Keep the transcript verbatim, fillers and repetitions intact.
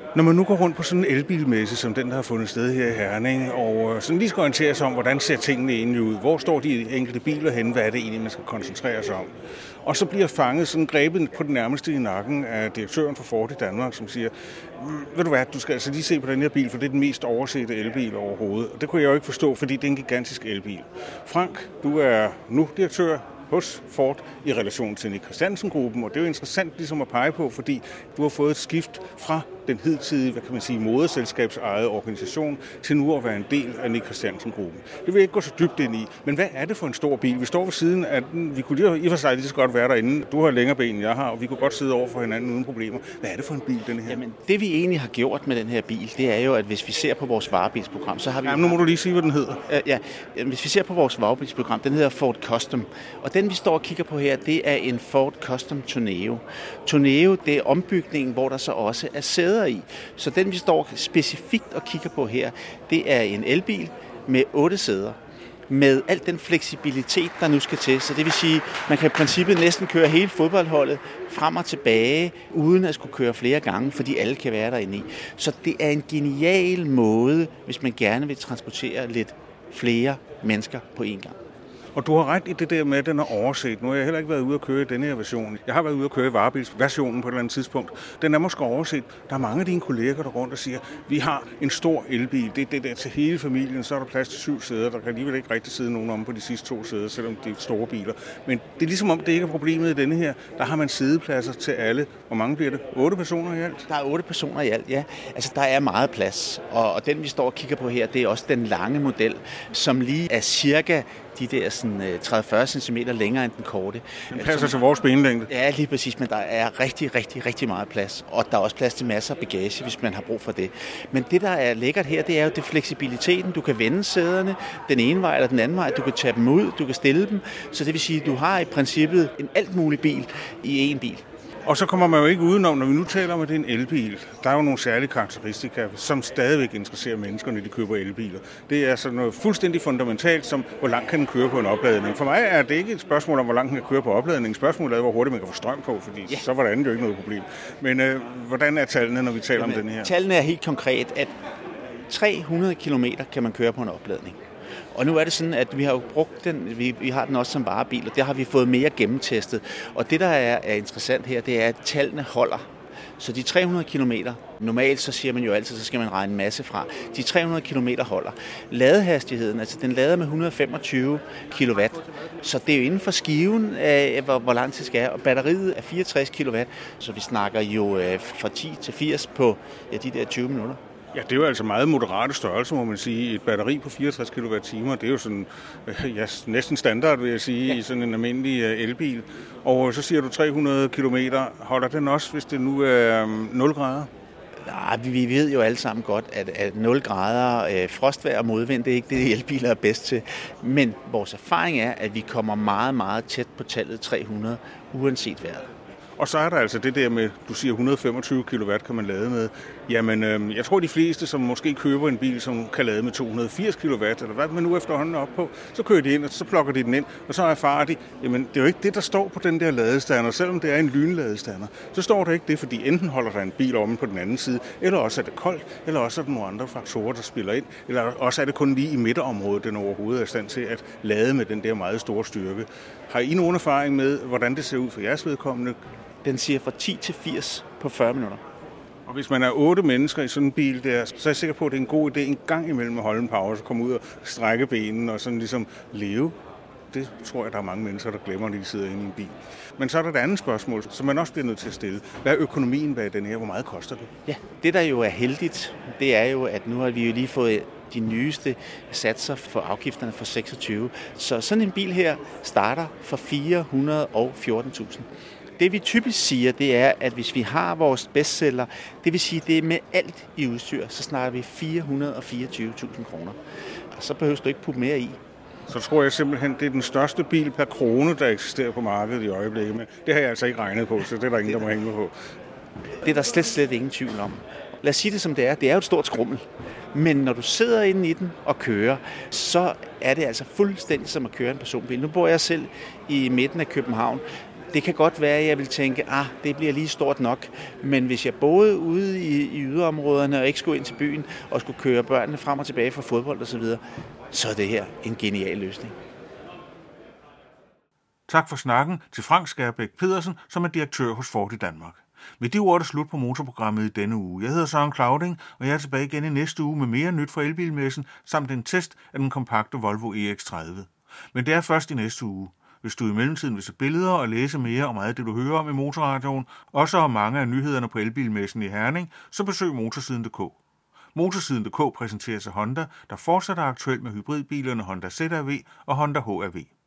Når man nu går rundt på sådan en elbilmesse, som den, der har fundet sted her i Herning, og sådan lige skal orientere sig om, hvordan ser tingene egentlig ud, hvor står de enkelte biler henne, hvad er det egentlig, man skal koncentrere sig om. Og så bliver fanget sådan grebet på den nærmeste i nakken af direktøren for Ford i Danmark, som siger, ved du hvad, du skal altså lige se på den her bil, for det er den mest oversete elbil overhovedet. Og det kunne jeg jo ikke forstå, fordi det er en gigantisk elbil. Frank, du er nu direktør hos Ford i relation til Nik Christiansen-gruppen, og det er jo interessant ligesom at pege på, fordi du har fået et skift fra den hidtidige, hvad kan man sige, moderselskabsejede organisation til nu at være en del af Nik Christiansen-gruppen. Det vil jeg ikke gå så dybt ind i, men hvad er det for en stor bil? Vi står ved siden af den, vi kunne lige, i og for sig lige så godt være derinde. Du har længere ben, end jeg har, og vi kunne godt sidde over for hinanden uden problemer. Hvad er det for en bil, den her? Jamen, det vi egentlig har gjort med den her bil, det er jo, at hvis vi ser på vores varebilsprogram, så har vi... Jamen, nu må du lige sige, hvad den hedder. Øh, ja, hvis vi ser på vores varebilsprogram, den hedder Ford Custom, og den vi står og kigger på her, det er en Ford Custom Tourneo. Tourneo, det er ombygningen, hvor der så også er sæder i. Så den vi står specifikt og kigger på her, det er en elbil med otte sæder, med al den fleksibilitet, der nu skal til. Så det vil sige, man kan i princippet næsten køre hele fodboldholdet frem og tilbage, uden at skulle køre flere gange, fordi alle kan være derinde i. Så det er en genial måde, hvis man gerne vil transportere lidt flere mennesker på én gang. Og du har ret i det der med, at den er overset. Nu har jeg heller ikke været ude at køre i denne her version. Jeg har været ude at køre i varebilsversionen på et eller andet tidspunkt. Den er måske overset. Der er mange af dine kolleger, der rundt og siger, vi har en stor elbil. Det er det der til hele familien. Så er der plads til syv sæder. Der kan alligevel ikke rigtig sidde nogen om på de sidste to sæder, selvom det er store biler. Men det er ligesom om, det ikke er problemet i denne her. Der har man sædepladser til alle. Hvor mange bliver det? Otte personer i alt? Der er otte personer i alt, ja. Altså, der er meget plads. Og, og den, vi står og kigger på her, det er også den lange model, som lige er cirka de der sådan tredive til fyrre centimeter længere end den korte. Den passer til vores benlængde. Ja, lige præcis, men der er rigtig, rigtig, rigtig meget plads. Og der er også plads til masser af bagage, hvis man har brug for det. Men det, der er lækkert her, det er jo det fleksibiliteten. Du kan vende sæderne den ene vej eller den anden vej. Du kan tage dem ud, du kan stille dem. Så det vil sige, at du har i princippet en alt mulig bil i én bil. Og så kommer man jo ikke udenom, når vi nu taler om, at det er en elbil. Der er jo nogle særlige karakteristika, som stadigvæk interesserer mennesker, når de køber elbiler. Det er sådan noget fuldstændig fundamentalt, som hvor langt kan den køre på en opladning. For mig er det ikke et spørgsmål om, hvor langt den kan køre på opladning. Spørgsmålet er, hvor hurtigt man kan få strøm på, fordi ja. Så var det andet jo ikke noget problem. Men øh, hvordan er tallene, når vi taler Jamen, om den her? Tallene er helt konkret, at tre hundrede kilometer kan man køre på en opladning. Og nu er det sådan, at vi har jo brugt den, vi, vi har den også som varebil, og der har vi fået mere gennemtestet. Og det, der er, er interessant her, det er, at tallene holder. Så de tre hundrede kilometer, normalt så siger man jo altid, så skal man regne en masse fra. De tre hundrede kilometer holder. Ladehastigheden, altså den lader med et hundrede og femogtyve kilowatt. Så det er jo inden for skiven af, hvor, hvor lang tid skal er. Og batteriet er fireogtres kilowatt, så vi snakker jo øh, fra ti til firs på ja, de der tyve minutter. Ja, det er jo altså meget moderate størrelse, må man sige. Et batteri på fireogtres kilowatt-timer, det er jo sådan, ja, næsten standard, vil jeg sige, ja. I sådan en almindelig elbil. Og så siger du tre hundrede kilometer. Holder den også, hvis det nu er nul grader? Nej, vi ved jo alle sammen godt, at, at nul grader øh, frostvejr og modvind, det er ikke det, elbiler er bedst til. Men vores erfaring er, at vi kommer meget, meget tæt på tallet tre hundrede, uanset vejret. Og så er der altså det der med, du siger et hundrede og femogtyve kilowatt kan man lade med. Jamen, øh, jeg tror de fleste, som måske køber en bil, som kan lade med to hundrede og firs kilowatt, eller hvad man nu efterhånden er op på, så kører de ind, og så plukker de den ind, og så erfarer de, jamen det er jo ikke det, der står på den der ladestander, selvom det er en lynladestander. Så står der ikke det, fordi enten holder der en bil omme på den anden side, eller også er det koldt, eller også er der nogle andre faktorer, der spiller ind, eller også er det kun lige i midterområdet, den overhovedet er i stand til at lade med den der meget store styrke. Har I nogen erfaring med, hvordan det ser ud for jeres vedkommende? Den siger fra ti til firs på fyrre minutter. Og hvis man er otte mennesker i sådan en bil der, så er jeg sikker på, at det er en god idé en gang imellem at holde en pause, komme ud og strække benene og sådan ligesom leve. Det tror jeg, der er mange mennesker, der glemmer, når de sidder inde i en bil. Men så er der et andet spørgsmål, som man også bliver nødt til at stille. Hvad er økonomien bag den her? Hvor meget koster den? Ja, det der jo er heldigt, det er jo, at nu har vi jo lige fået de nyeste satser for afgifterne for seksogtyve. Så sådan en bil her starter for fire hundrede og fjorten tusind. Det vi typisk siger, det er, at hvis vi har vores bestseller, det vil sige, det er med alt i udstyr, så snakker vi fire hundrede og fireogtyve tusind kroner. Og så behøver du ikke putte mere i. Så tror jeg simpelthen, det er den største bil per krone, der eksisterer på markedet i øjeblikket. Men det har jeg altså ikke regnet på, så det er der ingen, der må hænge på. Det er der slet, slet ingen tvivl om. Lad os sige det som det er. Det er jo et stort skrummel. Men når du sidder inde i den og kører, så er det altså fuldstændig som at køre en personbil. Nu bor jeg selv i midten af København. Det kan godt være, at jeg vil tænke, ah, det bliver lige stort nok. Men hvis jeg boede ude i, i yderområderne og ikke skulle ind til byen og skulle køre børnene frem og tilbage fra fodbold osv., så er det her en genial løsning. Tak for snakken til Frank Skærbæk Pedersen, som er direktør hos Ford i Danmark. Med de ord er det slut på motorprogrammet i denne uge. Jeg hedder Søren Clauding, og jeg er tilbage igen i næste uge med mere nyt fra elbilmessen, samt en test af den kompakte Volvo E X tredive. Men det er først i næste uge. Hvis du i mellemtiden vil se billeder og læse mere om meget af det, du hører om i Motorradioen, også om mange af nyhederne på elbilmessen i Herning, så besøg motorsiden punktum d k. Motorsiden punktum d k præsenteres af Honda, der fortsat er aktuel med hybridbilerne Honda Z R V og Honda H R V.